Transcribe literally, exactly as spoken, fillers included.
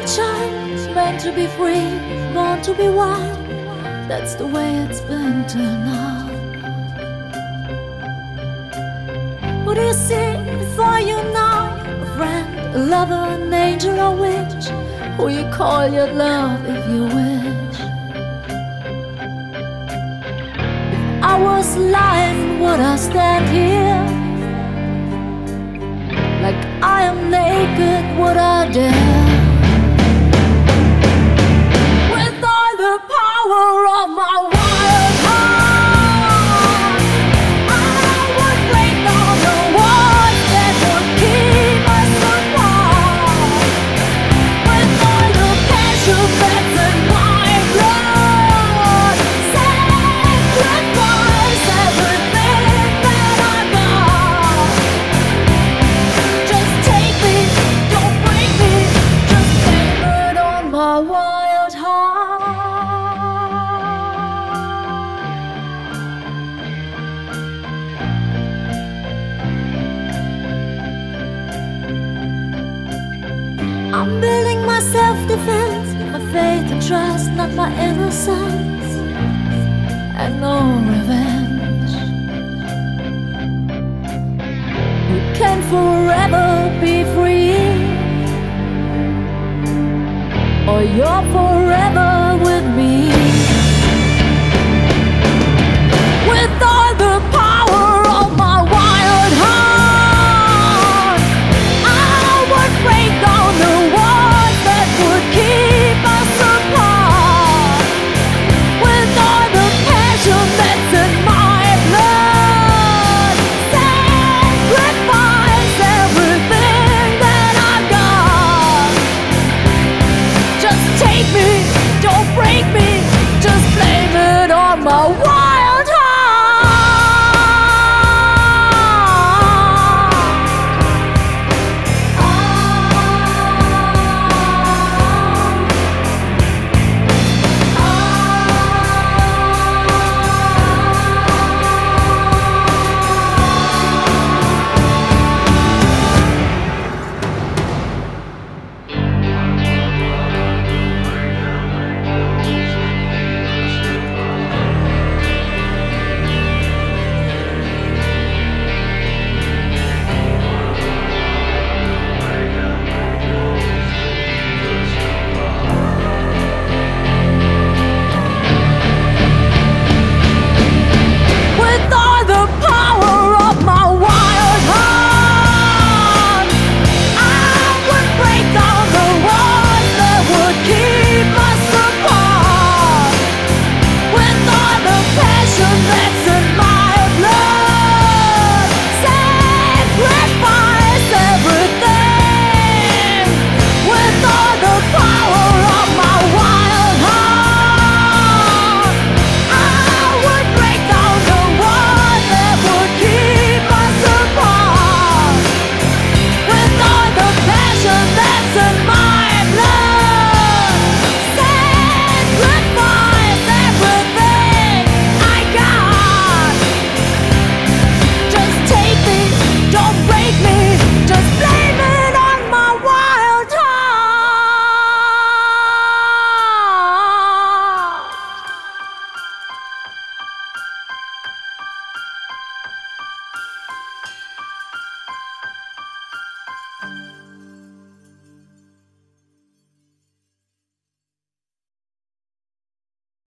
a child, meant to be free, born to be wild. That's the way it's been turned out. What do you see before you now? A friend, a lover, an angel, or witch? Who you call your love if you wish? If I was lying, would I stand here? Like I am naked, would I dare? With all the power of my wild heart, I would break down the walls that would keep us apart. With all the passion that's in my blood, sacrifice everything that I got. Just take me, don't break me, just blame it on my wild heart. I'm building my self-defense, my faith and trust, not my innocence, and no revenge. You can forever be free, or you're forever with me. With all the power of my wild heart, I would break down the walls that would keep us apart. With all the passion that's in my blood, sacrifice everything that I got. Just take me, don't break me.